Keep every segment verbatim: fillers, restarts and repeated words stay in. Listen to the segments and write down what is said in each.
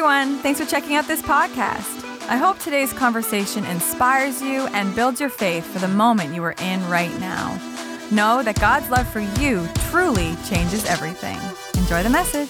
everyone. Thanks for checking out this podcast. I hope today's conversation inspires you and builds your faith for the moment you are in right now. Know that God's love for you truly changes everything. Enjoy the message.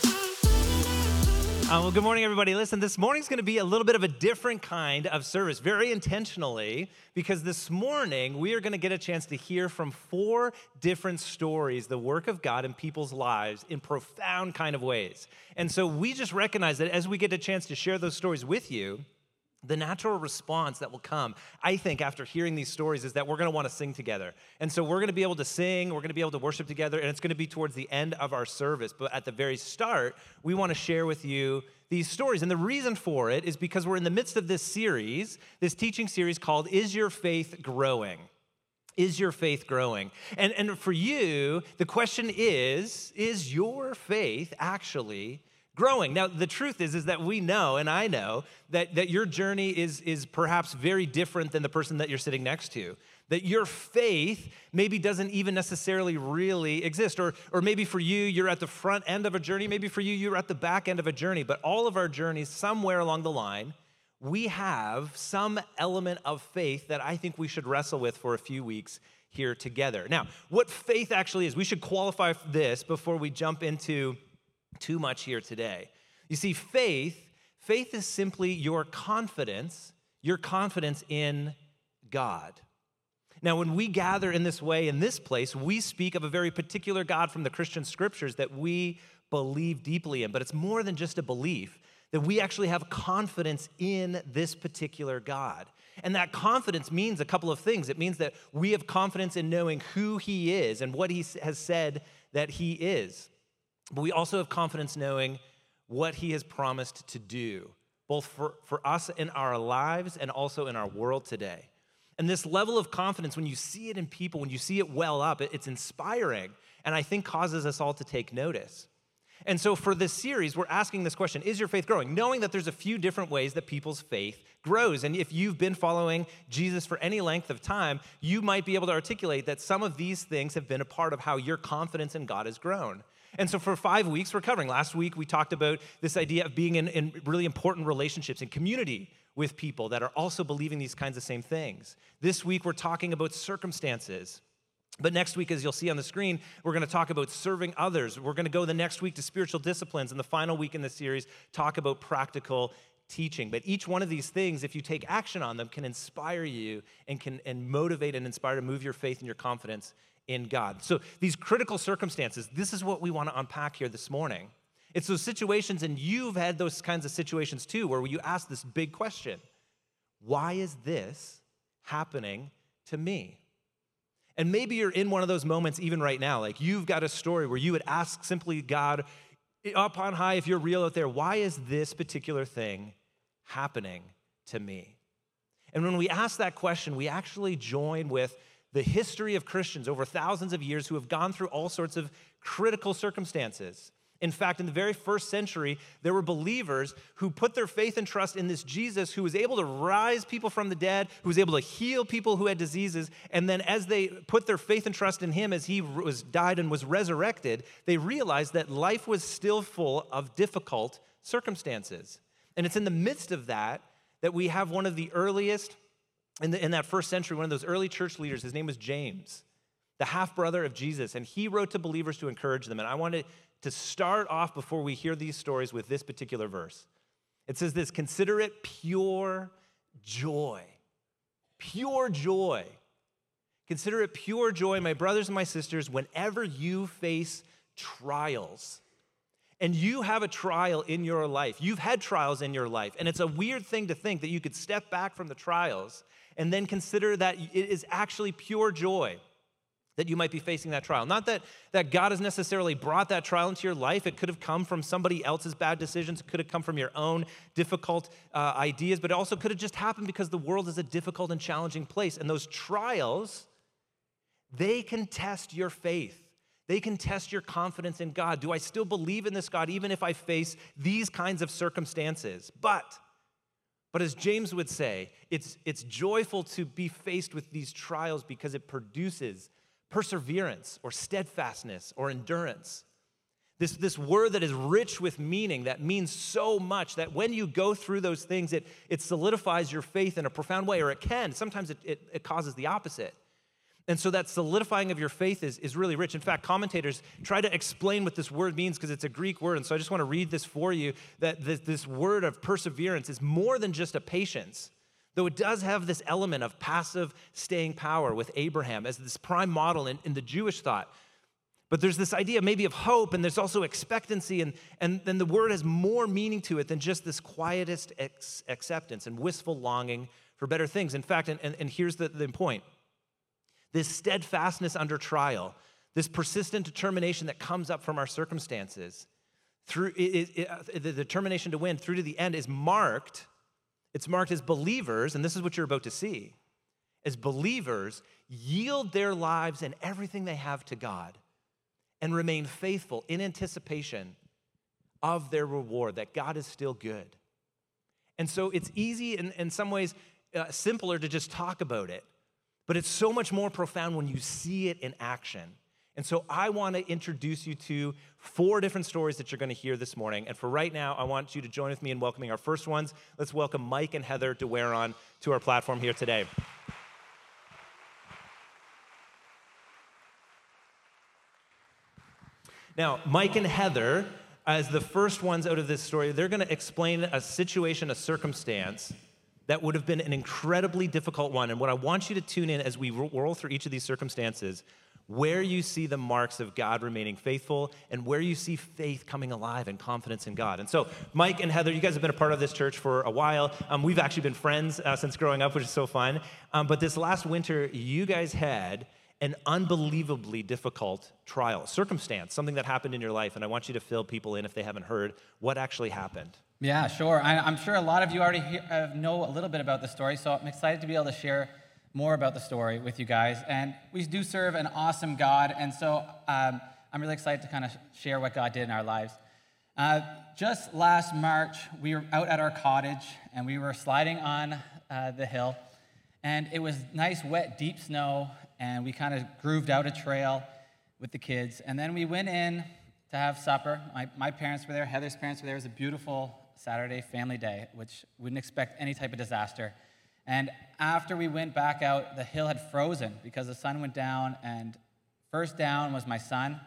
Uh, well, good morning, everybody. Listen, this morning's going to be a little bit of a different kind of service, very intentionally, because this morning we are going to get a chance to hear from four different stories, the work of God in people's lives in profound kind of ways. And so we just recognize that as we get a chance to share those stories with you, the natural response that will come, I think, after hearing these stories is that we're going to want to sing together. And so we're going to be able to sing, we're going to be able to worship together, and it's going to be towards the end of our service. But at the very start, we want to share with you these stories. And the reason for it is because we're in the midst of this series, this teaching series called Is Your Faith Growing? Is your faith growing? And, and for you, the question is, is your faith actually growing? Now, the truth is, is that we know, and I know, that, that your journey is, is perhaps very different than the person that you're sitting next to. That your faith maybe doesn't even necessarily really exist. Or, or maybe for you, you're at the front end of a journey. Maybe for you, you're at the back end of a journey. But all of our journeys, somewhere along the line, we have some element of faith that I think we should wrestle with for a few weeks here together. Now, what faith actually is, we should qualify this before we jump into too much here today. You see, faith, faith is simply your confidence, your confidence in God. Now, when we gather in this way, in this place, we speak of a very particular God from the Christian scriptures that we believe deeply in. But it's more than just a belief, that we actually have confidence in this particular God. And that confidence means a couple of things. It means that we have confidence in knowing who he is and what he has said that he is. But we also have confidence knowing what he has promised to do, both for, for us in our lives and also in our world today. And this level of confidence, when you see it in people, when you see it well up, it, it's inspiring, and I think causes us all to take notice. And so for this series, we're asking this question, is your faith growing? Knowing that there's a few different ways that people's faith grows. And if you've been following Jesus for any length of time, you might be able to articulate that some of these things have been a part of how your confidence in God has grown. And so for five weeks, we're covering. Last week, we talked about this idea of being in, in really important relationships and community with people that are also believing these kinds of same things. This week, we're talking about circumstances. But next week, as you'll see on the screen, we're going to talk about serving others. We're going to go the next week to spiritual disciplines, and the final week in the series, talk about practical teaching. But each one of these things, if you take action on them, can inspire you and can and motivate and inspire to move your faith and your confidence in God. So these critical circumstances, this is what we want to unpack here this morning. It's those situations, and you've had those kinds of situations too, where you ask this big question: why is this happening to me? And maybe you're in one of those moments even right now, like you've got a story where you would ask simply God, up on high, if you're real out there, why is this particular thing happening to me? And when we ask that question, we actually join with the history of Christians over thousands of years who have gone through all sorts of critical circumstances. In fact, in the very first century, there were believers who put their faith and trust in this Jesus who was able to rise people from the dead, who was able to heal people who had diseases, and then as they put their faith and trust in him as he was died and was resurrected, they realized that life was still full of difficult circumstances. And it's in the midst of that that we have one of the earliest In, the, in that first century, one of those early church leaders, his name was James, the half-brother of Jesus, and he wrote to believers to encourage them. And I wanted to start off before we hear these stories with this particular verse. It says this: consider it pure joy, pure joy. Consider it pure joy, my brothers and my sisters, whenever you face trials. And you have a trial in your life. You've had trials in your life. And it's a weird thing to think that you could step back from the trials and then consider that it is actually pure joy that you might be facing that trial. Not that, that God has necessarily brought that trial into your life. It could have come from somebody else's bad decisions. It could have come from your own difficult uh, ideas, but it also could have just happened because the world is a difficult and challenging place. And those trials, they can test your faith. They can test your confidence in God. Do I still believe in this God even if I face these kinds of circumstances? But, but as James would say, it's, it's joyful to be faced with these trials because it produces perseverance or steadfastness or endurance. This, this word that is rich with meaning, that means so much, that when you go through those things, it, it solidifies your faith in a profound way, or it can. Sometimes it, it, it causes the opposite. And so that solidifying of your faith is, is really rich. In fact, commentators try to explain what this word means because it's a Greek word. And so I just want to read this for you, that this, this word of perseverance is more than just a patience, though it does have this element of passive staying power with Abraham as this prime model in, in the Jewish thought. But there's this idea maybe of hope, and there's also expectancy, and, and then the word has more meaning to it than just this quietest ex- acceptance and wistful longing for better things. In fact, and, and, and here's the, the point, this steadfastness under trial, this persistent determination that comes up from our circumstances, through it, it, it, the determination to win through to the end is marked, it's marked as believers, and this is what you're about to see, as believers yield their lives and everything they have to God and remain faithful in anticipation of their reward, that God is still good. And so it's easy, in, in some ways, uh, simpler to just talk about it. But it's so much more profound when you see it in action. And so I want to introduce you to four different stories that you're going to hear this morning. And for right now, I want you to join with me in welcoming our first ones. Let's welcome Mike and Heather DeWaron to our platform here today. Now, Mike and Heather, as the first ones out of this story, they're going to explain a situation, a circumstance that would have been an incredibly difficult one. And what I want you to tune in as we roll through each of these circumstances, where you see the marks of God remaining faithful and where you see faith coming alive and confidence in God. And so Mike and Heather, you guys have been a part of this church for a while. Um, we've actually been friends uh, since growing up, which is so fun. Um, but this last winter, you guys had an unbelievably difficult trial, circumstance, something that happened in your life. And I want you to fill people in if they haven't heard what actually happened. Yeah, sure. I, I'm sure a lot of you already hear, uh, know a little bit about the story, so I'm excited to be able to share more about the story with you guys. And we do serve an awesome God, and so um, I'm really excited to kind of share what God did in our lives. Uh, just last March, we were out at our cottage, and we were sliding on uh, the hill, and it was nice, wet, deep snow, and we kind of grooved out a trail with the kids. And then we went in to have supper. My, my parents were there, Heather's parents were there. It was a beautiful Saturday family day, which wouldn't expect any type of disaster. And after we went back out, the hill had frozen because the sun went down, and first down was my son,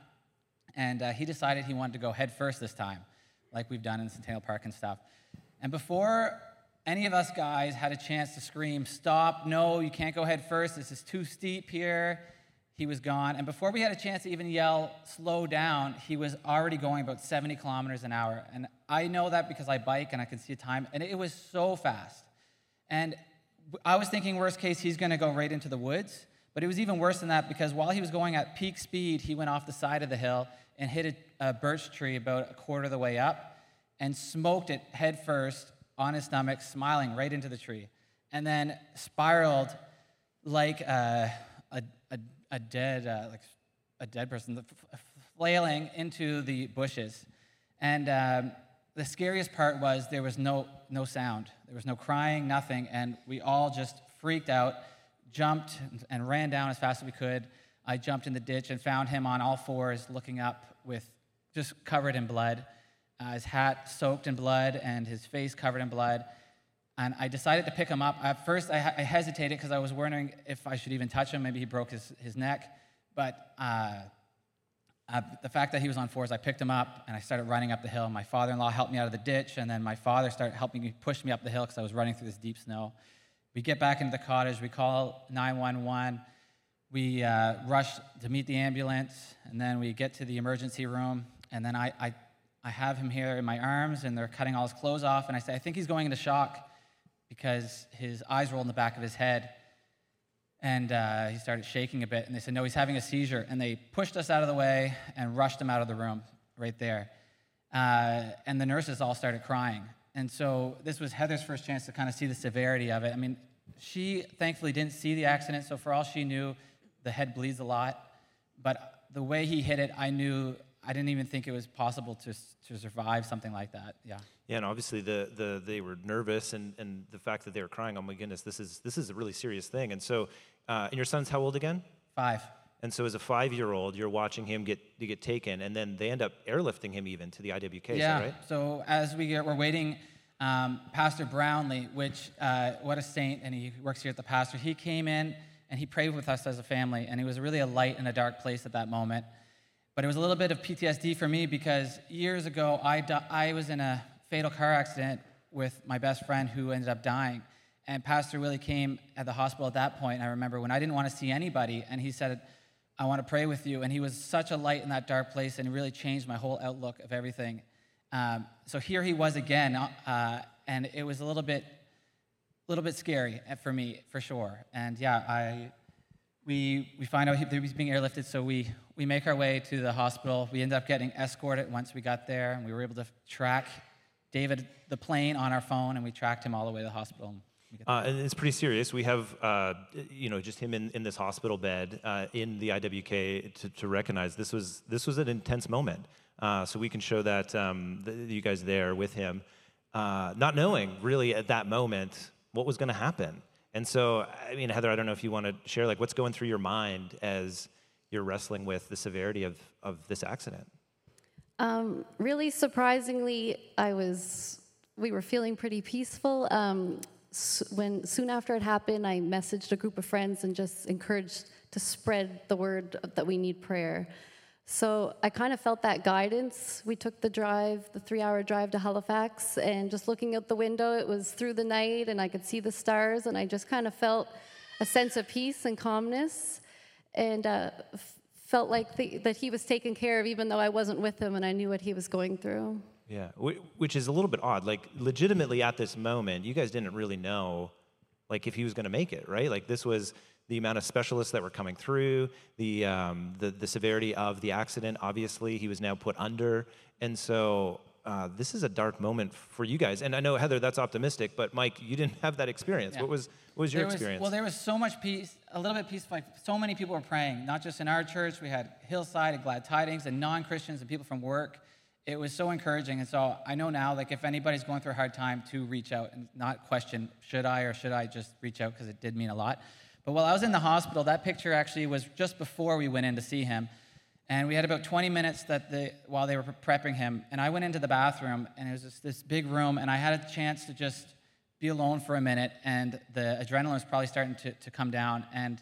and uh, he decided he wanted to go head first this time, like we've done in Centennial Park and stuff. And before any of us guys had a chance to scream, "Stop, no, you can't go head first, this is too steep here," he was gone. And before we had a chance to even yell, "Slow down," he was already going about seventy kilometers an hour. And I know that because I bike and I can see the time, and it was so fast. And I was thinking worst case, he's gonna go right into the woods, but it was even worse than that because while he was going at peak speed, he went off the side of the hill and hit a, a birch tree about a quarter of the way up and smoked it head first on his stomach, smiling right into the tree, and then spiraled like a, a, a, a dead, uh, like a dead person, flailing into the bushes. And um, the scariest part was there was no no sound. There was no crying, nothing, and we all just freaked out, jumped and ran down as fast as we could. I jumped in the ditch and found him on all fours, looking up with just covered in blood, uh, his hat soaked in blood and his face covered in blood. And I decided to pick him up. At first, I, I hesitated because I was wondering if I should even touch him. Maybe he broke his, his neck. But uh, uh, the fact that he was on fours, I picked him up, and I started running up the hill. My father-in-law helped me out of the ditch, and then my father started helping me push me up the hill because I was running through this deep snow. We get back into the cottage. We call nine one one. We uh, rush to meet the ambulance, and then we get to the emergency room, and then I, I, I have him here in my arms, and they're cutting all his clothes off, and I say, I think he's going into shock, because his eyes rolled in the back of his head, and uh, he started shaking a bit, and they said, no, he's having a seizure, and they pushed us out of the way and rushed him out of the room right there, uh, and the nurses all started crying, and so this was Heather's first chance to kind of see the severity of it. I mean, she thankfully didn't see the accident, so for all she knew, the head bleeds a lot, but the way he hit it, I knew, I didn't even think it was possible to to survive something like that, yeah. Yeah, and obviously the the they were nervous, and, and the fact that they were crying, oh my goodness, this is this is a really serious thing. And so, uh, and your son's how old again? Five. And so as a five-year-old, you're watching him get to get taken, and then they end up airlifting him even to the I W K, yeah. is that right? So as we get, we're waiting, um, Pastor Brownlee, which, uh, what a saint, and he works here at the pastor, he came in and he prayed with us as a family, and it was really a light in a dark place at that moment. But it was a little bit of P T S D for me because years ago, I, di- I was in a fatal car accident with my best friend who ended up dying. And Pastor Willie came at the hospital at that point, I remember, when I didn't want to see anybody, and he said, I want to pray with you. And he was such a light in that dark place, and it really changed my whole outlook of everything. Um, so here he was again, uh, and it was a little bit, little bit scary for me, for sure. And yeah, I, we we find out he, that he was being airlifted, so we we make our way to the hospital. We ended up getting escorted once we got there, and we were able to track David, the plane, on our phone, and we tracked him all the way to the hospital. Uh, and it's pretty serious. We have, uh, you know, just him in, in this hospital bed uh, in the I W K to, to recognize this was this was an intense moment. Uh, so we can show that um, the, you guys there with him, uh, not knowing really at that moment what was going to happen. And so, I mean, Heather, I don't know if you want to share like what's going through your mind as you're wrestling with the severity of of this accident. Um, really surprisingly, I was. We were feeling pretty peaceful. Um, When soon after it happened, I messaged a group of friends and just encouraged to spread the word that we need prayer. So I kind of felt that guidance. We took the drive, the three-hour drive to Halifax, and just looking out the window, it was through the night, and I could see the stars, and I just kind of felt a sense of peace and calmness, and uh, f- felt like the, that he was taken care of, even though I wasn't with him, and I knew what he was going through. Yeah, which is a little bit odd. Like, legitimately at this moment, you guys didn't really know, like, if he was going to make it, right? Like, this was the amount of specialists that were coming through, the, um, the the severity of the accident. Obviously, he was now put under, and so uh, this is a dark moment for you guys. And I know, Heather, that's optimistic, but Mike, you didn't have that experience. Yeah. What was what was your there experience? Was, well, there was so much peace, a little bit peaceful. Like, so many people were praying, not just in our church. We had Hillside and Glad Tidings and non-Christians and people from work. It was so encouraging, and so I know now, like, if anybody's going through a hard time, to reach out and not question, should I or should I just reach out, because it did mean a lot. But while I was in the hospital, that picture actually was just before we went in to see him, and we had about twenty minutes that the while they were prepping him, and I went into the bathroom, and it was just this big room, and I had a chance to just be alone for a minute, and the adrenaline was probably starting to, to come down, and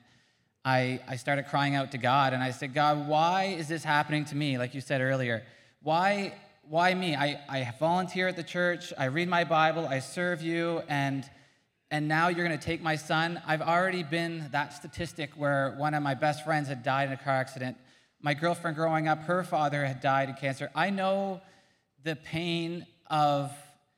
I, I started crying out to God, and I said, God, why is this happening to me, like you said earlier? Why, why me? I, I volunteer at the church, I read my Bible, I serve you, and and now you're going to take my son? I've already been that statistic where one of my best friends had died in a car accident. My girlfriend growing up, her father had died of cancer. I know the pain of,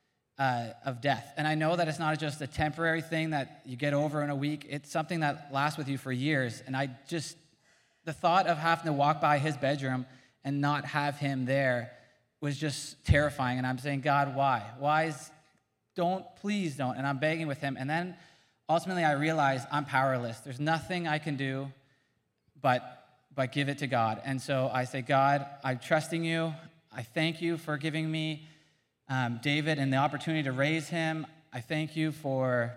uh, of death, and I know that it's not just a temporary thing that you get over in a week. It's something that lasts with you for years, and I just, the thought of having to walk by his bedroom and not have him there was just terrifying. And I'm saying, God, why? Why is, don't, please don't. And I'm begging with him. And then ultimately I realized I'm powerless. There's nothing I can do but, but give it to God. And so I say, God, I'm trusting you. I thank you for giving me um, David and the opportunity to raise him. I thank you for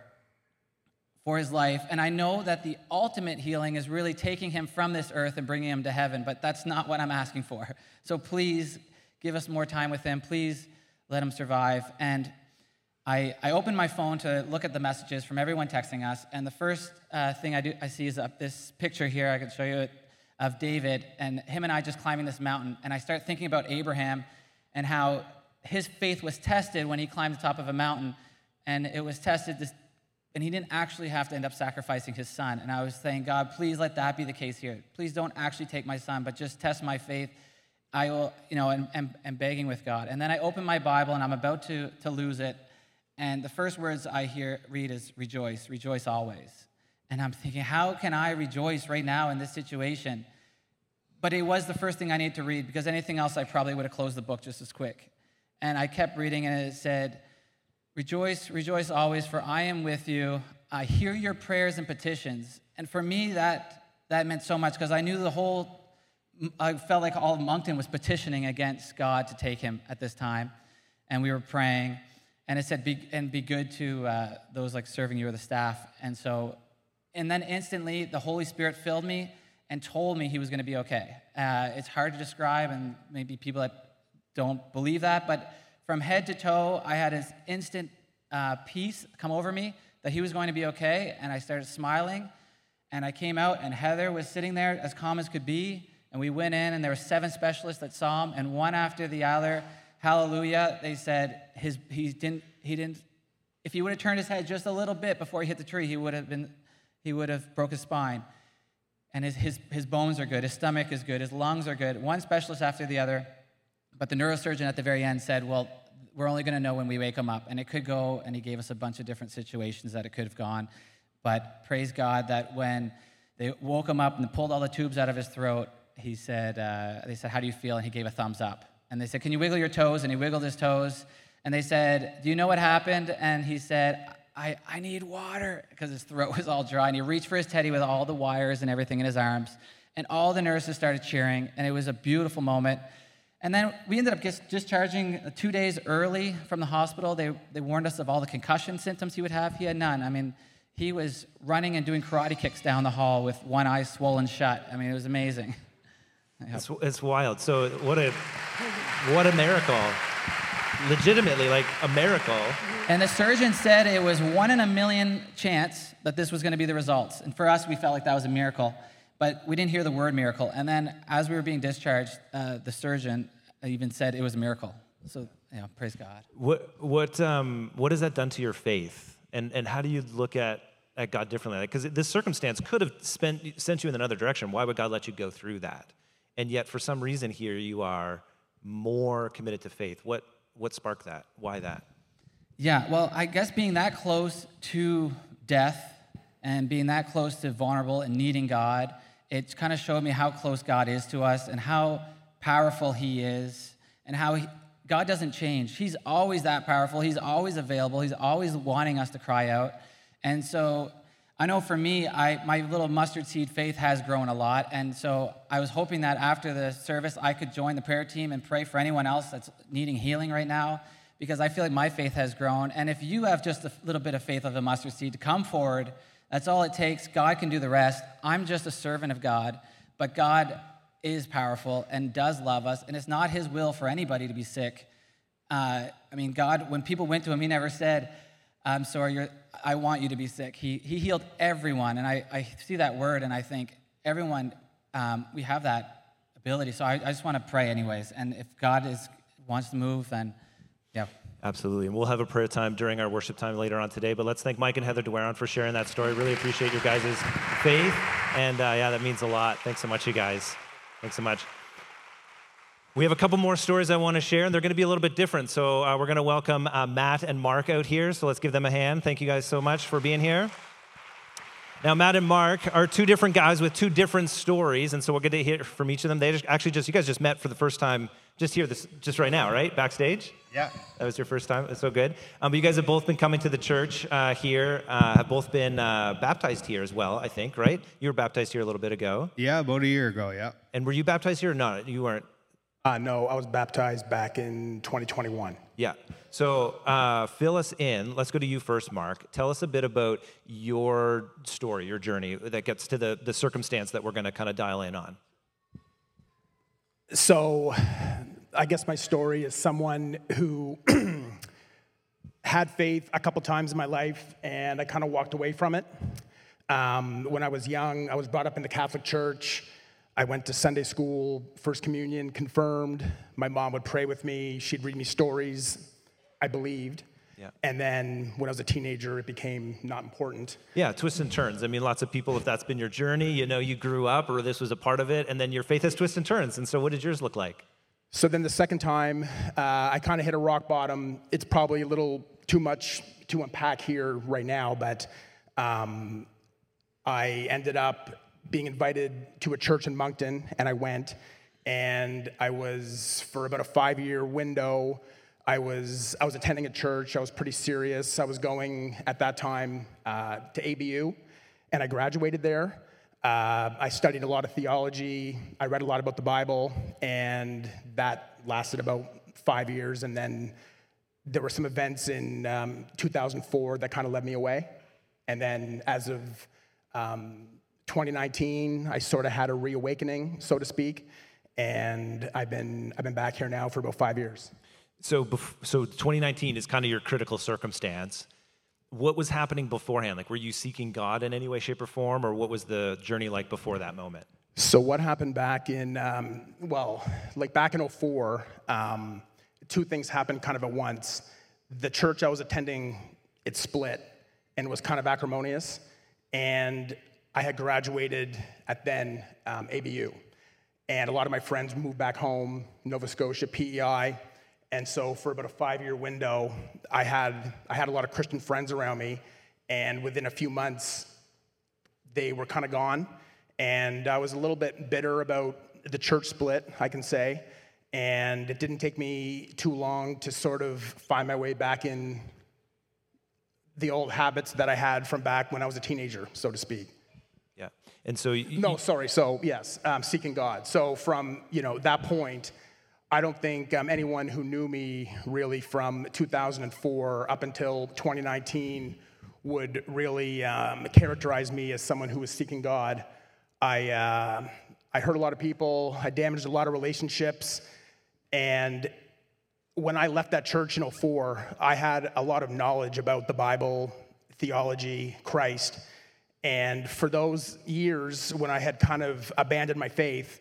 for his life, and I know that the ultimate healing is really taking him from this earth and bringing him to heaven, but that's not what I'm asking for. So please give us more time with him. Please let him survive. And I, I opened my phone to look at the messages from everyone texting us, and the first uh, thing I do I see is up this picture here. I can show you it, of David, and him and I just climbing this mountain, and I start thinking about Abraham and how his faith was tested when he climbed the top of a mountain, and it was tested this and he didn't actually have to end up sacrificing his son. And I was saying, God, please let that be the case here. Please don't actually take my son, but just test my faith. I will, you know, and, and, and begging with God. And then I open my Bible, and I'm about to, to lose it. And the first words I hear read is rejoice, rejoice always. And I'm thinking, how can I rejoice right now in this situation? But it was the first thing I needed to read, because anything else I probably would have closed the book just as quick. And I kept reading, and it said, rejoice, rejoice always, for I am with you. I hear your prayers and petitions. And for me, that that meant so much, because I knew the whole, I felt like all of Moncton was petitioning against God to take him at this time. And we were praying. And it said, be, and be good to uh, those like serving you or the staff. And so, and then instantly, the Holy Spirit filled me. and told me he was going to be okay. Uh, it's hard to describe, and maybe people that don't believe that, but from head to toe, I had this instant uh, peace come over me that he was going to be okay, and I started smiling, and I came out, and Heather was sitting there as calm as could be, and we went in, and there were seven specialists that saw him, and one after the other, hallelujah, they said his he didn't he didn't. If he would have turned his head just a little bit before he hit the tree, he would have been he would have broke his spine. And his his his bones are good, his stomach is good, his lungs are good. One specialist after the other, but the neurosurgeon at the very end said, "Well, we're only going to know when we wake him up," and it could go. And he gave us a bunch of different situations that it could have gone. But praise God that when they woke him up and pulled all the tubes out of his throat, he said, uh, "They said, how do you feel?" And he gave a thumbs up. And they said, "Can you wiggle your toes?" And he wiggled his toes. And they said, "Do you know what happened?" And he said, I, I need water, because his throat was all dry. And he reached for his teddy with all the wires and everything in his arms. And all the nurses started cheering, and it was a beautiful moment. And then we ended up just discharging two days early from the hospital. They, they warned us of all the concussion symptoms he would have. He had none. I mean, he was running and doing karate kicks down the hall with one eye swollen shut. I mean, it was amazing. It's, it's wild. So what a what a miracle. Legitimately, like a miracle. And the surgeon said it was one in a million chance that this was going to be the results. And for us, we felt like that was a miracle. But we didn't hear the word miracle. And then as we were being discharged, uh, the surgeon even said it was a miracle. So, you know, praise God. What what um what has that done to your faith? And and how do you look at, at God differently? Because this circumstance could have spent, sent you in another direction. Why would God let you go through that? And yet, for some reason here, you are more committed to faith. What what sparked that? Why that? Yeah, well, I guess being that close to death and being that close to vulnerable and needing God, it kind of showed me how close God is to us and how powerful he is and how he, God doesn't change. He's always that powerful. He's always available. He's always wanting us to cry out. And so I know for me, I my little mustard seed faith has grown a lot. And so I was hoping that after the service, I could join the prayer team and pray for anyone else that's needing healing right now, because I feel like my faith has grown. And if you have just a little bit of faith of a mustard seed, to come forward. That's all it takes. God can do the rest. I'm just a servant of God, but God is powerful and does love us, and it's not his will for anybody to be sick. Uh, I mean, God, when people went to him, he never said, I'm sorry, you're, I want you to be sick. He he healed everyone, and I, I see that word, and I think everyone, um, we have that ability. So I, I just want to pray anyways, and if God is wants to move, then yeah. Absolutely. And we'll have a prayer time during our worship time later on today. But let's thank Mike and Heather DeWaron for sharing that story. Really appreciate your guys' faith. And uh, yeah, that means a lot. Thanks so much, you guys. Thanks so much. We have a couple more stories I want to share, and they're going to be a little bit different. So uh, we're going to welcome uh, Matt and Mark out here. So let's give them a hand. Thank you guys so much for being here. Now, Matt and Mark are two different guys with two different stories, and so we're going to hear from each of them. They just, actually just, you guys just met for the first time just here, this, just right now, right? Backstage? Yeah. That was your first time? That's so good. Um, but you guys have both been coming to the church uh, here, uh, have both been uh, baptized here as well, I think, right? You were baptized here a little bit ago. Yeah, about a year ago, yeah. And were you baptized here or not? You weren't? Uh, no, I was baptized back in twenty twenty-one. Yeah. So uh, fill us in. Let's go to you first, Mark. Tell us a bit about your story, your journey that gets to the, the circumstance that we're going to kind of dial in on. So I guess my story is someone who had faith a couple times in my life, and I kind of walked away from it. Um, when I was young, I was brought up in the Catholic Church. I went to Sunday school, First Communion, confirmed. My mom would pray with me. She'd read me stories. I believed. Yeah. And then when I was a teenager, it became not important. Yeah, twists and turns. I mean, lots of people, if that's been your journey, you know, you grew up or this was a part of it, and then your faith has twists and turns. And so what did yours look like? So then the second time, uh, I kind of hit a rock bottom. It's probably a little too much to unpack here right now, but um, I ended up being invited to a church in Moncton, and I went, and I was, for about a five-year window, I was I was attending a church. I was pretty serious. I was going, at that time, uh, to A B U, and I graduated there. Uh, I studied a lot of theology. I read a lot about the Bible, and that lasted about five years, and then there were some events in um, two thousand four that kind of led me away. And then as of um, twenty nineteen, I sort of had a reawakening, so to speak, and I've been I've been back here now for about five years. So, bef- so twenty nineteen is kind of your critical circumstance. What was happening beforehand? Like, were you seeking God in any way, shape, or form, or what was the journey like before that moment? So what happened back in, um, well, like back in oh four, um, two things happened kind of at once. The church I was attending, it split and was kind of acrimonious. And I had graduated at then um, A B U. And a lot of my friends moved back home, Nova Scotia, P E I. And so for about a five-year window, I had I had a lot of Christian friends around me, and within a few months, they were kind of gone. And I was a little bit bitter about the church split, I can say. And it didn't take me too long to sort of find my way back in the old habits that I had from back when I was a teenager, so to speak. Yeah, and so you, no, sorry. So yes, um, seeking God. So from you know that point, I don't think um, anyone who knew me really from two thousand four up until twenty nineteen would really um, characterize me as someone who was seeking God. I uh, I hurt a lot of people. I damaged a lot of relationships, and when I left that church in oh four, I had a lot of knowledge about the Bible, theology, Christ. And for those years when I had kind of abandoned my faith,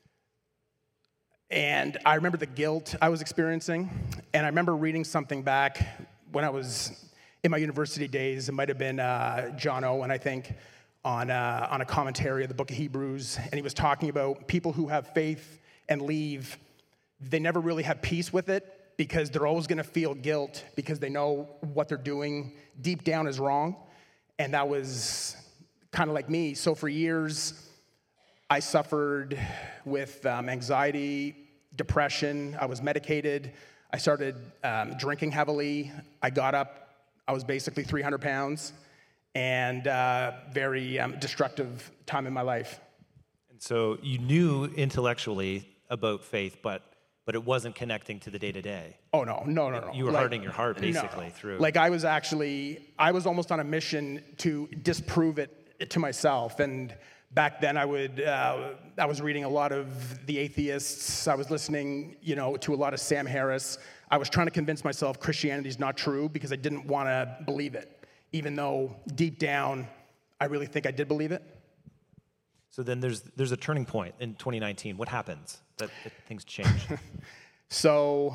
and I remember the guilt I was experiencing, and I remember reading something back when I was in my university days. It might have been uh, John Owen, I think, on, uh, on a commentary of the book of Hebrews, and he was talking about people who have faith and leave, they never really have peace with it because they're always going to feel guilt because they know what they're doing deep down is wrong, and that was kind of like me. So for years, I suffered with um, anxiety, depression. I was medicated. I started um, drinking heavily. I got up. I was basically three hundred pounds, and uh, very um, destructive time in my life. And so you knew intellectually about faith, but but it wasn't connecting to the day-to-day. Oh, no, no, no, no. You were like, hurting your heart, basically, no. through... Like, I was actually, I was almost on a mission to disprove it to myself. And back then, I would, uh, I was reading a lot of the atheists. I was listening, you know, to a lot of Sam Harris. I was trying to convince myself Christianity is not true because I didn't want to believe it, even though deep down, I really think I did believe it. So then there's there's a turning point in twenty nineteen. What happens that, that things change? So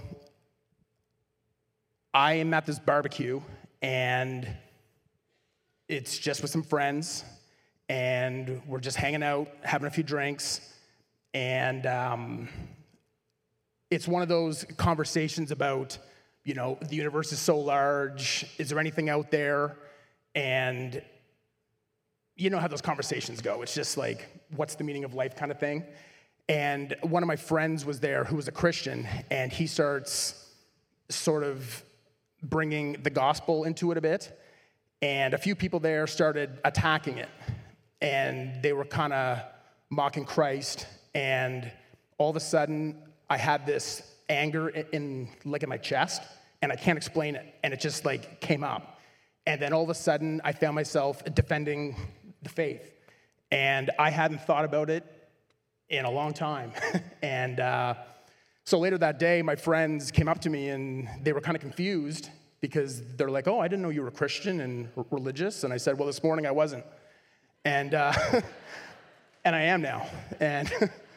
I am at this barbecue, and it's just with some friends, and we're just hanging out, having a few drinks, and um, it's one of those conversations about, you know, the universe is so large, is there anything out there? And you know how those conversations go. It's just like, what's the meaning of life kind of thing. And one of my friends was there who was a Christian, and he starts sort of bringing the gospel into it a bit. And a few people there started attacking it. And they were kind of mocking Christ. And all of a sudden, I had this anger in, in like in my chest, and I can't explain it. And it just like came up. And then all of a sudden, I found myself defending the faith. And I hadn't thought about it in a long time. and uh, so later that day, my friends came up to me, and they were kind of confused because they're like, oh, I didn't know you were Christian and r- religious. And I said, well, this morning I wasn't. And uh, and I am now. And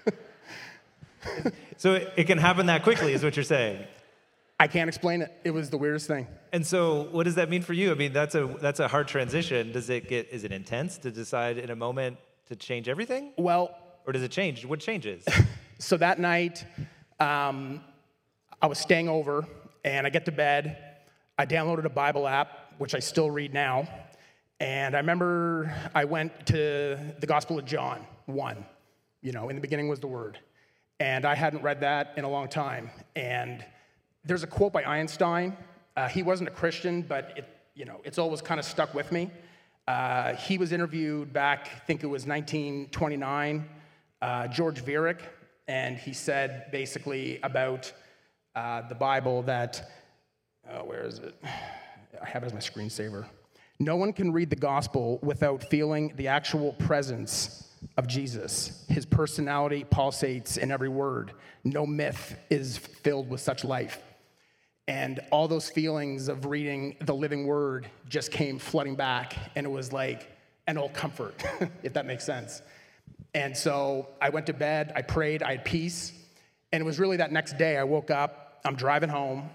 So it, it can happen that quickly, is what you're saying. I can't explain it. It was the weirdest thing. And so what does that mean for you? I mean, that's a that's a hard transition. Does it get, is it intense to decide in a moment to change everything? Well, or does it change? What changes? So that night, um, I was staying over, and I get to bed. I downloaded a Bible app, which I still read now. And I remember I went to the Gospel of John one. You know, in the beginning was the Word. And I hadn't read that in a long time. And there's a quote by Einstein. Uh, he wasn't a Christian, but it, you know, it's always kind of stuck with me. Uh, he was interviewed back, I think it was nineteen twenty-nine, uh, George Viereck, and he said basically about uh, the Bible that, oh, where is it? I have it as my screensaver. No one can read the gospel without feeling the actual presence of Jesus. His personality pulsates in every word. No myth is filled with such life. And all those feelings of reading the living word just came flooding back, and it was like an old comfort, if that makes sense. And so I went to bed, I prayed, I had peace, and it was really that next day I woke up, I'm driving home,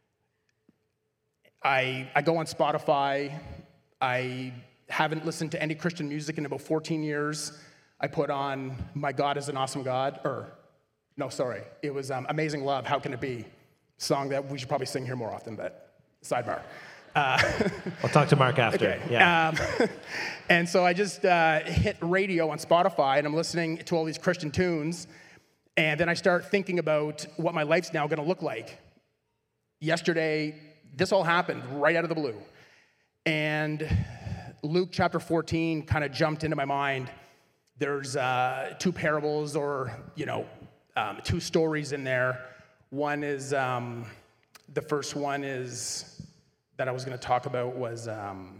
I, I go on Spotify, I haven't listened to any Christian music in about fourteen years. I put on My God is an Awesome God, or, no, sorry, it was um, Amazing Love, How Can It Be? Song that we should probably sing here more often, but sidebar. Uh, I'll talk to Mark after. Okay. Yeah. Um, and so I just uh, hit radio on Spotify, and I'm listening to all these Christian tunes, and then I start thinking about what my life's now going to look like. Yesterday, this all happened right out of the blue. And Luke chapter fourteen kind of jumped into my mind. There's uh, two parables, or, you know, um, two stories in there. One is, um, the first one is, that I was going to talk about was... Um,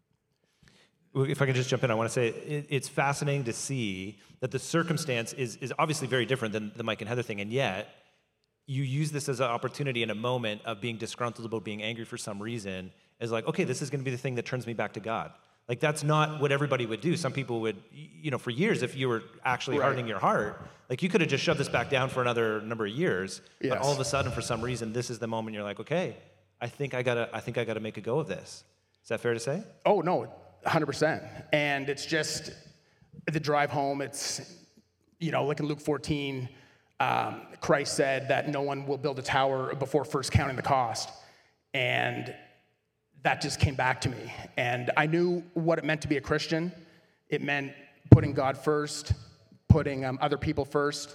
if I could just jump in, I want to say it, it's fascinating to see that the circumstance is, is obviously very different than the Mike and Heather thing, and yet you use this as an opportunity in a moment of being disgruntled about being angry for some reason, as like, okay, this is going to be the thing that turns me back to God. Like, that's not what everybody would do. Some people would, you know, for years, if you were actually Right. hardening your heart, like, you could have just shoved this back down for another number of years, Yes. but all of a sudden, for some reason, this is the moment you're like, okay, I think I gotta, I think I gotta make a go of this. Is that fair to say? Oh, no, one hundred percent. And it's just the drive home. It's, you know, like in Luke fourteen, um, Christ said that no one will build a tower before first counting the cost. And that just came back to me. And I knew what it meant to be a Christian. It meant putting God first, putting um, other people first,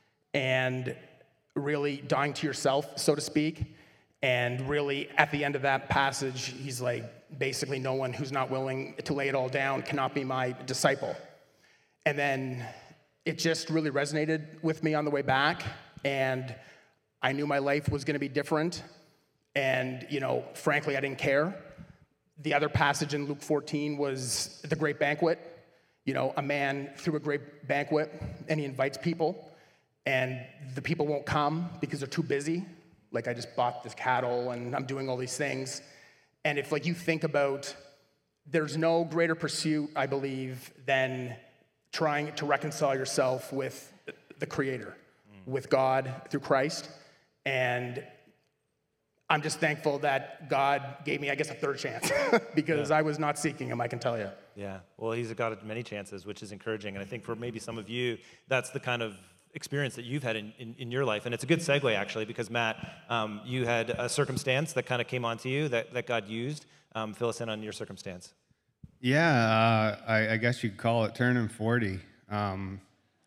and really dying to yourself, so to speak. And really, at the end of that passage, he's like, basically, no one who's not willing to lay it all down cannot be my disciple. And then it just really resonated with me on the way back. And I knew my life was going to be different. And, you know, frankly, I didn't care. The other passage in Luke fourteen was the great banquet. You know, a man threw a great banquet, and he invites people, and the people won't come because they're too busy. Like, I just bought this cattle, and I'm doing all these things. And if, like, you think about, there's no greater pursuit, I believe, than trying to reconcile yourself with the Creator, mm. with God through Christ. And I'm just thankful that God gave me, I guess, a third chance because yeah. I was not seeking him, I can tell you. Yeah, well, he's a God of many chances, which is encouraging. And I think for maybe some of you, that's the kind of experience that you've had in, in, in your life. And it's a good segue, actually, because Matt, um, you had a circumstance that kind of came onto you that, that God used. Um, fill us in on your circumstance. Yeah, uh, I, I guess you could call it turning forty. Um,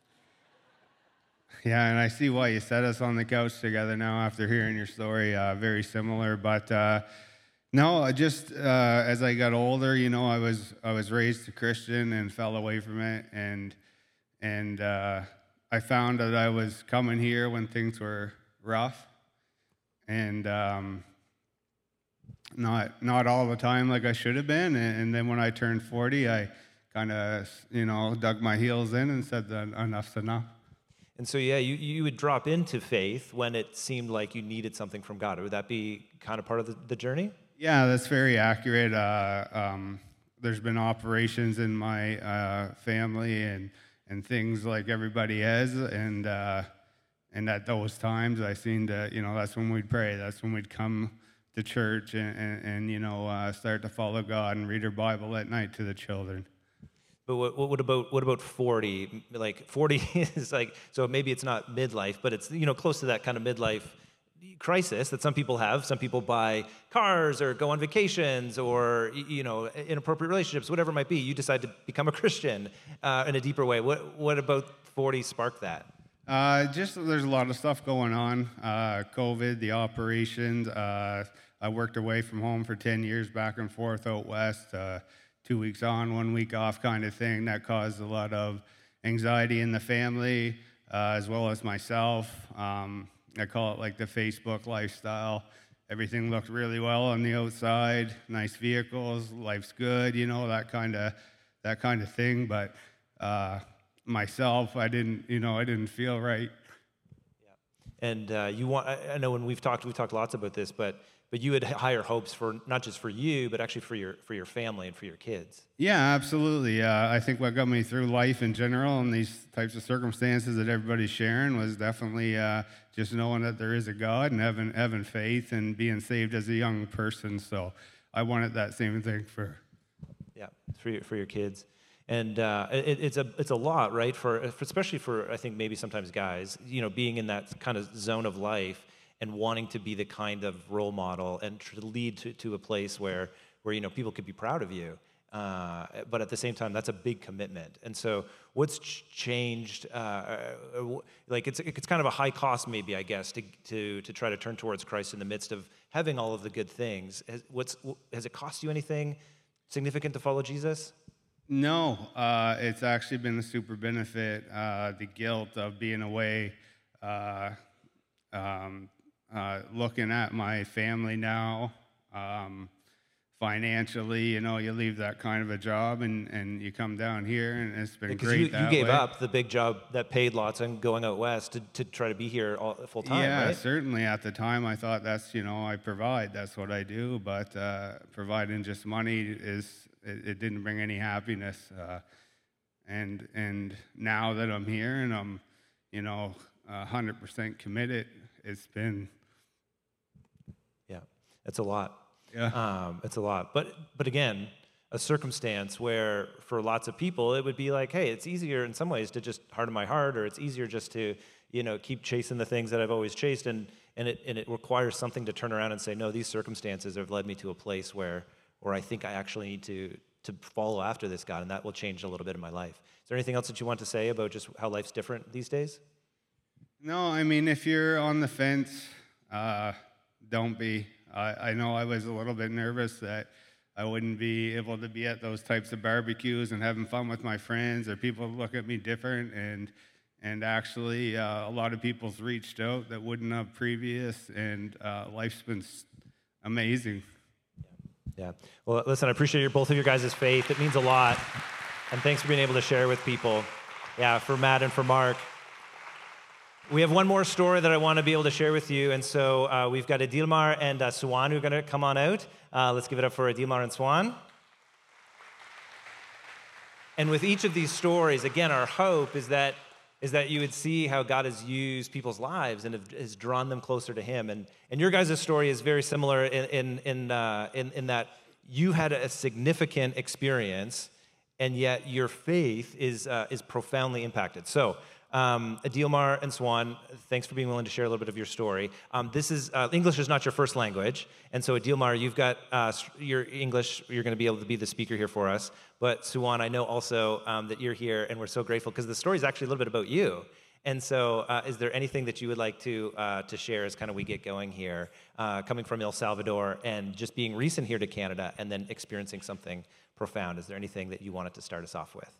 yeah, and I see why you set us on the couch together now after hearing your story. Uh, very similar, but uh, no, I just uh, as I got older, you know, I was I was raised a Christian and fell away from it, and and uh, I found that I was coming here when things were rough, and um, not not all the time like I should have been. And, and then when I turned forty, I kind of, you know, dug my heels in and said that enough's enough. And so, yeah, you, you would drop into faith when it seemed like you needed something from God. Would that be kind of part of the, the journey? Yeah, that's very accurate. Uh, um, there's been operations in my uh, family and and things like everybody has, and uh, and at those times, I seen that, you know, that's when we'd pray. That's when we'd come to church and, and, and you know, uh, start to follow God and read our Bible at night to the children. But what, what about what about forty? Like forty is like, so maybe it's not midlife, but it's, you know, close to that kind of midlife crisis that some people have. Some people buy cars or go on vacations or, you know, inappropriate relationships, whatever it might be. You decide to become a Christian uh, in a deeper way. What what about forty sparked that? Uh, just there's a lot of stuff going on. Uh, COVID, the operations. Uh, I worked away from home for ten years, back and forth out west. Uh, two weeks on, one week off kind of thing. That caused a lot of anxiety in the family, uh, as well as myself. Um, I call it like the Facebook lifestyle. everything looked really well on the outside, nice vehicles, life's good, you know, that kind of that kind of thing. But uh, myself, I didn't, you know, I didn't feel right. And uh, you want, I know when we've talked, we've talked lots about this, but but you had higher hopes for not just for you, but actually for your for your family and for your kids. Yeah, absolutely. Uh, I think what got me through life in general and these types of circumstances that everybody's sharing was definitely uh, just knowing that there is a God and having having faith and being saved as a young person. So I wanted that same thing for yeah for your for your kids. And uh, it, it's a it's a lot, right? For, for especially for I think maybe sometimes guys, you know, being in that kind of zone of life and wanting to be the kind of role model and to lead to, to a place where where you know people could be proud of you. Uh, but at the same time, that's a big commitment. And so, what's ch- changed? Uh, like it's it's kind of a high cost, maybe I guess, to to to try to turn towards Christ in the midst of having all of the good things. Has, what's has it cost you anything significant to follow Jesus? No, uh, it's actually been a super benefit. Uh, the guilt of being away, uh, um, uh, looking at my family now, um, financially, you know, you leave that kind of a job and, and you come down here, and it's been Because great you, that you gave way. up the big job that paid lots and going out west to, to try to be here all, full time, Yeah, right? certainly. At the time, I thought that's, you know, I provide, that's what I do, but uh, providing just money is, it, it didn't bring any happiness. Uh, and and now that I'm here and I'm, you know, one hundred percent committed, it's been... Yeah, it's a lot. Yeah. Um, it's a lot. But but again, a circumstance where for lots of people it would be like, hey, it's easier in some ways to just harden my heart, or it's easier just to, you know, keep chasing the things that I've always chased, and and it and it requires something to turn around and say, no, these circumstances have led me to a place where where I think I actually need to to follow after this God, and that will change a little bit in my life. Is there anything else that you want to say about just how life's different these days? No, I mean, if you're on the fence, uh, don't be. I, I know I was a little bit nervous that I wouldn't be able to be at those types of barbecues and having fun with my friends, or people look at me different. And and actually, uh, a lot of people's reached out that wouldn't have previous, and uh, life's been amazing. Yeah. Well, listen, I appreciate your, both of your guys' faith. It means a lot. And thanks for being able to share with people. Yeah, for Matt and for Mark. We have one more story that I want to be able to share with you. And so uh, we've got Adilmar and uh, Swan who are going to come on out. Uh, let's give it up for Adilmar and Swan. And with each of these stories, again, our hope is that is that you would see how God has used people's lives and have, has drawn them closer to Him. And and your guys' story is very similar in in in, uh, in in that you had a significant experience, and yet your faith is uh, is profoundly impacted. So. Um, Adilmar and Swan, thanks for being willing to share a little bit of your story. Um, this is uh, English is not your first language, and so Adilmar, you've got uh, your English. You're going to be able to be the speaker here for us. But Swan, I know also um, that you're here, and we're so grateful because the story is actually a little bit about you. And so, uh, is there anything that you would like to uh, to share as kind of we get going here, uh, coming from El Salvador and just being recent here to Canada, and then experiencing something profound? Is there anything that you wanted to start us off with?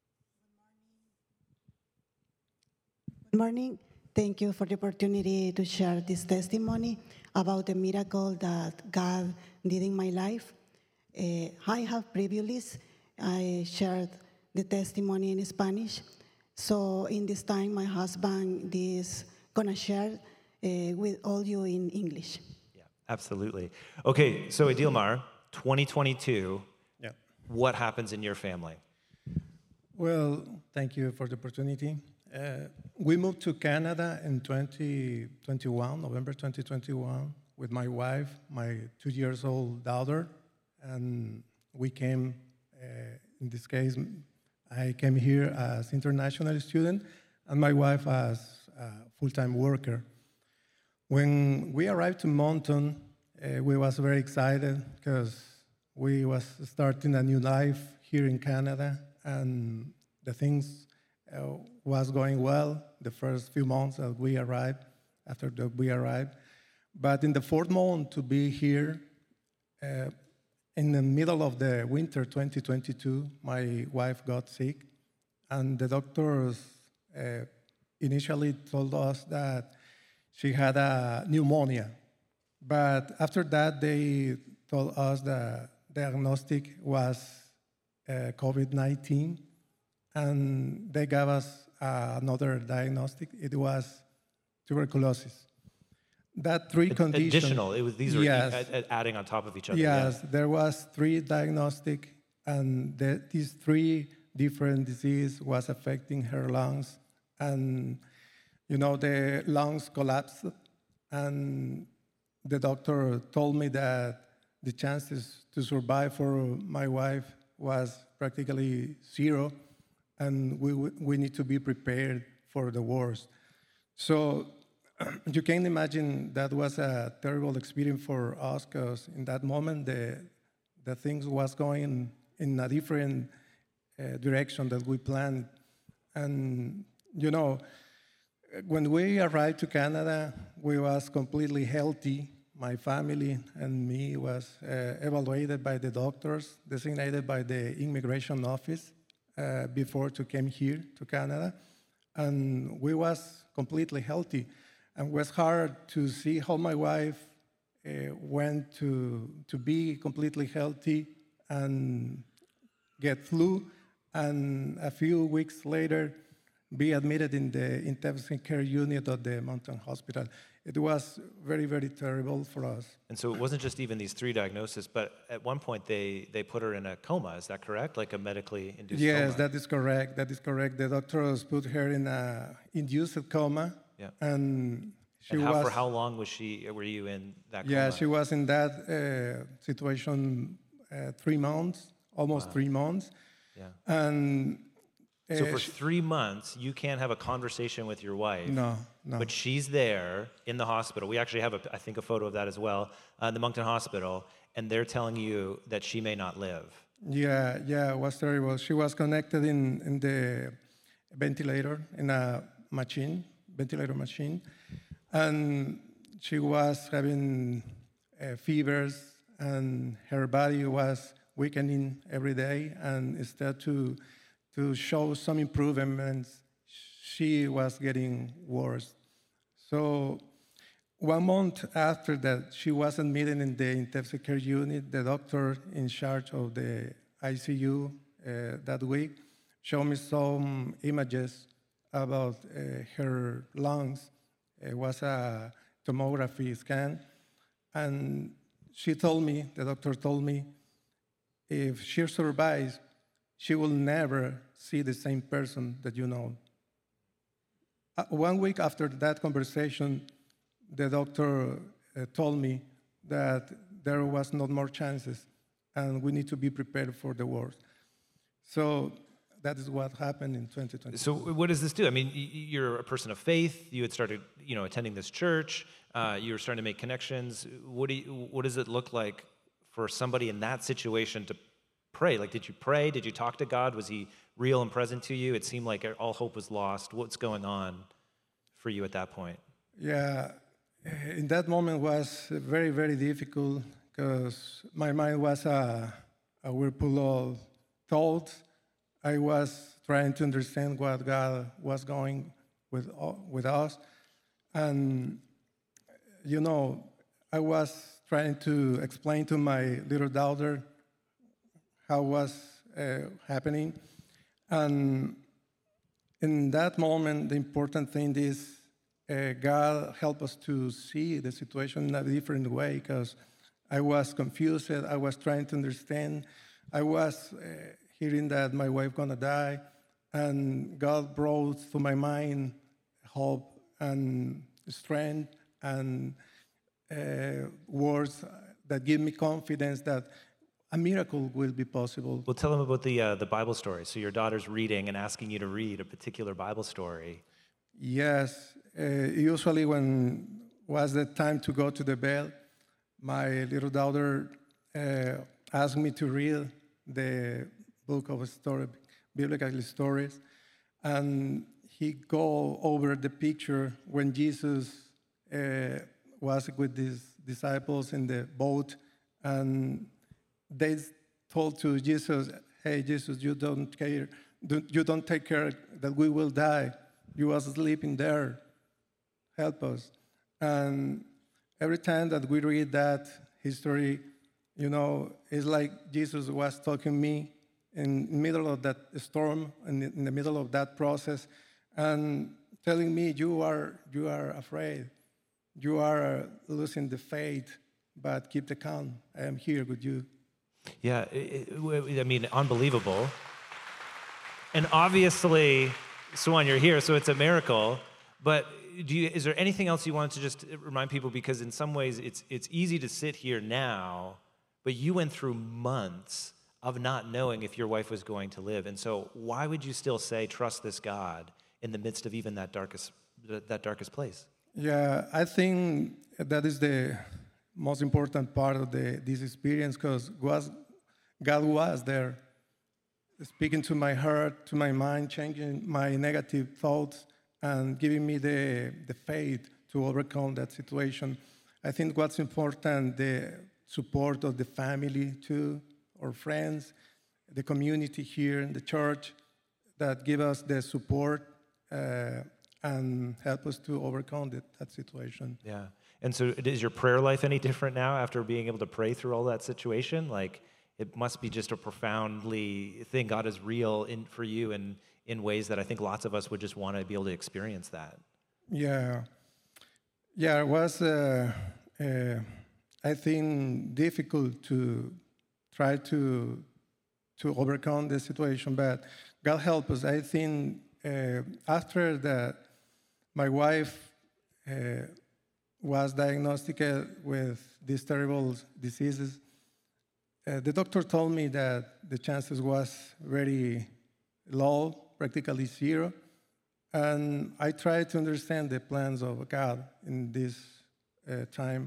Good morning. Thank you for the opportunity to share this testimony about the miracle that God did in my life. Uh, I have previously I shared the testimony in Spanish. So in this time, my husband is gonna share uh, with all you in English. Yeah, absolutely. Okay, so Adilmar, twenty twenty-two, Yeah. what happens in your family? Well, thank you for the opportunity. Uh, we moved to Canada in twenty twenty-one, November twenty twenty-one, with my wife, my two years old daughter, and we came, uh, in this case, I came here as international student, and my wife as a full-time worker. When we arrived to Moncton, uh, we was very excited because we was starting a new life here in Canada, and the things uh, was going well the first few months that we arrived, after that we arrived. But in the fourth month to be here, uh, in the middle of the winter twenty twenty-two, my wife got sick, and the doctors uh, initially told us that she had a pneumonia. But after that, they told us the diagnostic was uh, COVID nineteen, and they gave us uh, another diagnostic. It was tuberculosis. That three Ad- conditions. Additional. It was these are Yes. a- a- adding on top of each other. Yes, there was three diagnostic, and the, these three different disease was affecting her lungs, and you know the lungs collapsed, and the doctor told me that the chances to survive for my wife was practically zero, and we w- we need to be prepared for the worst. So you can imagine that was a terrible experience for us because in that moment the the things was going in a different uh, direction that we planned, and you know when we arrived to Canada, we was completely healthy. My family and me was uh, evaluated by the doctors, designated by the immigration office uh, before to came here to Canada, and we was completely healthy. And it was hard to see how my wife uh, went to to be completely healthy and get flu, and a few weeks later be admitted in the intensive care unit of the Mountain Hospital. It was very, very terrible for us. And so it wasn't just even these three diagnoses, but at one point they, they put her in a coma. Is that correct? Like a medically induced Yes, coma? that is correct. That is correct. The doctors put her in a induced coma, Yeah. and she And how, was. for how long was she? Were you in that coma? Yeah, she was in that uh, situation uh, three months, almost three months, Yeah. and. So uh, for she- three months, you can't have a conversation with your wife. No, no. But she's there in the hospital. We actually have, a, I think, a photo of that as well, uh, in the Moncton Hospital, and they're telling you that she may not live. Yeah, yeah, it was terrible. She was connected in, in the ventilator, in a machine, ventilator machine, and she was having uh, fevers, and her body was weakening every day, and instead to to show some improvements, she was getting worse. So one month after that, she was admitted in the intensive care unit. The doctor in charge of the I C U uh, that week showed me some images about uh, her lungs. It was a tomography scan. And she told me, the doctor told me, if she survives, she will never see the same person that you know. Uh, one week after that conversation, the doctor uh, told me that there was not more chances and we need to be prepared for the worst. So that is what happened in twenty twenty. So what does this do? I mean, y- y- you're a person of faith. You had started, you know, attending this church. Uh, you were starting to make connections. What do you, what does it look like for somebody in that situation to pray? Like, did you pray? Did you talk to God? Was he real and present to you? It seemed like all hope was lost. What's going on for you at that point? Yeah, in that moment was very, very difficult because my mind was a, a whirlpool of thoughts. I was trying to understand what God was going with with us, and you know, I was trying to explain to my little daughter how was uh, happening, and in that moment, the important thing is uh, God helped us to see the situation in a different way because I was confused. I was trying to understand. I was uh, hearing that my wife gonna die, and God brought to my mind hope and strength and uh, words that give me confidence that a miracle will be possible. Well, tell them about the uh, the Bible story. So your daughter's reading and asking you to read a particular Bible story. Yes, uh, usually when was the time to go to the bed, my little daughter uh, asked me to read the book of story, biblical stories, and he go over the picture when Jesus uh, was with his disciples in the boat, and they told to Jesus, "Hey, Jesus, you don't care, you don't take care that we will die. You are sleeping there. Help us." And every time that we read that history, you know, it's like Jesus was talking to me in the middle of that storm, in the, in the middle of that process, and telling me, you are, you are afraid. You are losing the faith, but keep the calm. I am here with you. Yeah, it, it, I mean, unbelievable. And obviously, Swan, you're here, so it's a miracle. But do you, is there anything else you wanted to just remind people? Because in some ways, it's it's easy to sit here now, but you went through months of not knowing if your wife was going to live. And so why would you still say, trust this God in the midst of even that darkest that darkest place? Yeah, I think that is the most important part of the, this experience, because God was there, speaking to my heart, to my mind, changing my negative thoughts, and giving me the, the faith to overcome that situation. I think what's important, the support of the family too, or friends, the community here in the church that give us the support uh, and help us to overcome that, that situation. Yeah. And so is your prayer life any different now after being able to pray through all that situation? Like, it must be just a profoundly thing. God is real in for you in, in ways that I think lots of us would just want to be able to experience that. Yeah. Yeah, it was, uh, uh, I think, difficult to try to to overcome the situation, but God help us. I think uh, after that, my wife uh, was diagnosed with these terrible diseases. Uh, the doctor told me that the chances was very low, practically zero, and I tried to understand the plans of God in this uh, time.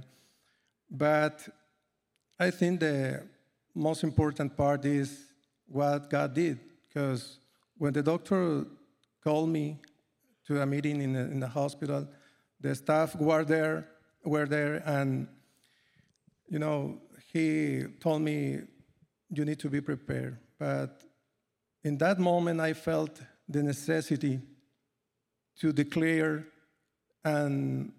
But I think the most important part is what God did, because when the doctor called me to a meeting in the, in the hospital, the staff were there, were there, and you know, he told me, you need to be prepared. But in that moment, I felt the necessity to declare and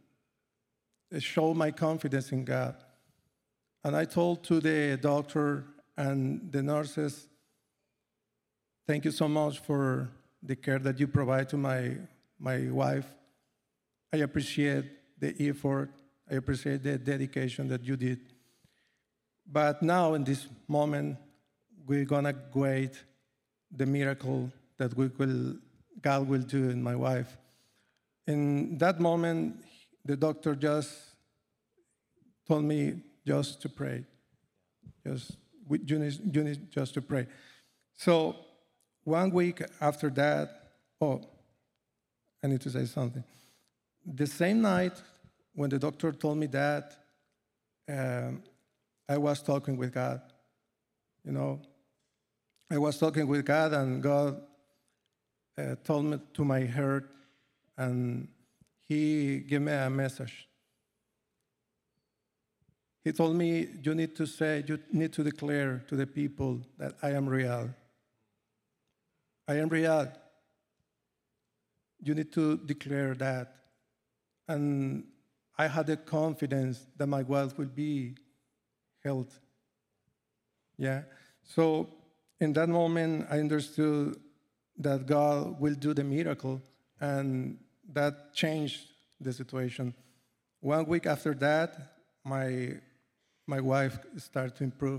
show my confidence in God. And I told to the doctor and the nurses, thank you so much for the care that you provide to my, my wife. I appreciate the effort. I appreciate the dedication that you did. But now, in this moment, we're gonna wait the miracle that we will, God will do in my wife. In that moment, the doctor just told me just to pray. Just, you need, you need just to pray. So one week after that, oh, I need to say something. The same night when the doctor told me that, um, I was talking with God. You know, I was talking with God, and God uh, told me to my heart, and He gave me a message. He told me, you need to say, you need to declare to the people that I am real. I am real. You need to declare that. And I had the confidence that my wife will be healed. Yeah. So in that moment, I understood that God will do the miracle, and that changed the situation. One week after that, my my wife started to improve.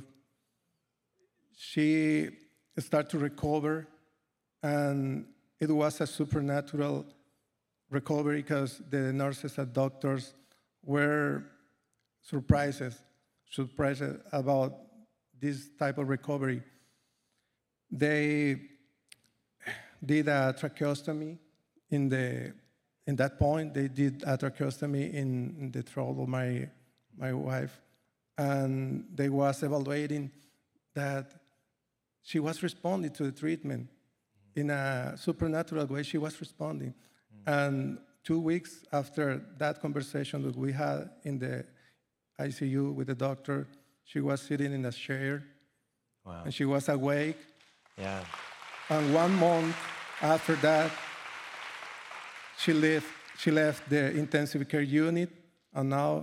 She started to recover, and it was a supernatural recovery because the nurses and doctors were surprised, surprised about this type of recovery. They did a tracheostomy in the in that point. They did a tracheostomy in, in the throat of my my wife, and they was evaluating that she was responding to the treatment in a supernatural way. She was responding, mm-hmm. And two weeks after that conversation that we had in the I C U with the doctor, she was sitting in a chair, wow. And she was awake. Yeah. And one month after that, she left. She left the intensive care unit, and now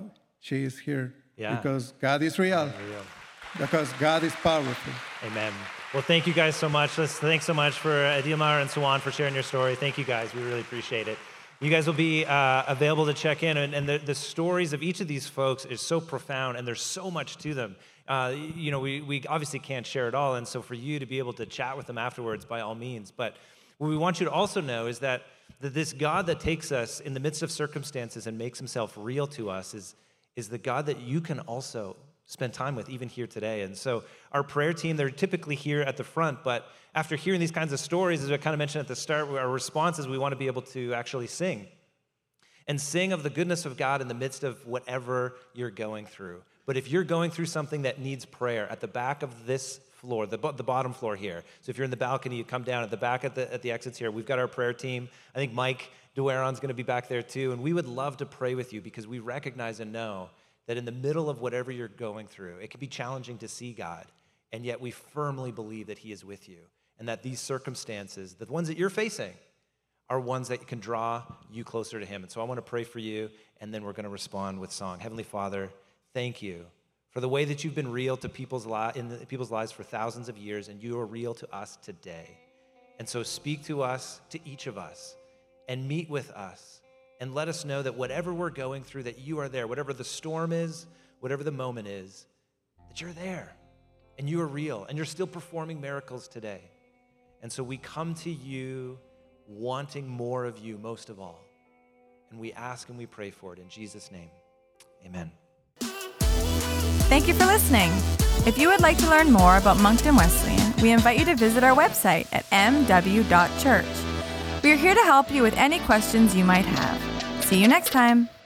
she is here. Yeah. Because God is real. Real. Because God is powerful. Amen. Well, thank you guys so much. Let's, thanks so much for Adilmar and Sawan for sharing your story. Thank you guys. We really appreciate it. You guys will be uh, available to check in, and, and the, the stories of each of these folks is so profound, and there's so much to them. Uh, you know, we, we obviously can't share it all, and so for you to be able to chat with them afterwards, by all means. But what we want you to also know is that, that this God that takes us in the midst of circumstances and makes himself real to us is, is the God that you can also spend time with, even here today. And so our prayer team, they're typically here at the front, but after hearing these kinds of stories, as I kind of mentioned at the start, our response is we want to be able to actually sing. And sing of the goodness of God in the midst of whatever you're going through. But if you're going through something that needs prayer, at the back of this floor, the, the bottom floor here, so if you're in the balcony, you come down at the back at the, at the exits here, we've got our prayer team. I think Mike Dueron's going to be back there too, and we would love to pray with you because we recognize and know that in the middle of whatever you're going through, it can be challenging to see God, and yet we firmly believe that he is with you, and that these circumstances, the ones that you're facing, are ones that can draw you closer to him. And so I want to pray for you, and then we're going to respond with song. Heavenly Father, thank you for the way that you've been real to people's li- in the, people's lives for thousands of years, and you are real to us today. And so speak to us, to each of us, and meet with us. And let us know that whatever we're going through, that you are there. Whatever the storm is, whatever the moment is, that you're there. And you are real. And you're still performing miracles today. And so we come to you wanting more of you most of all. And we ask and we pray for it in Jesus' name. Amen. Thank you for listening. If you would like to learn more about Moncton Wesleyan, we invite you to visit our website at m w dot church. We are here to help you with any questions you might have. See you next time.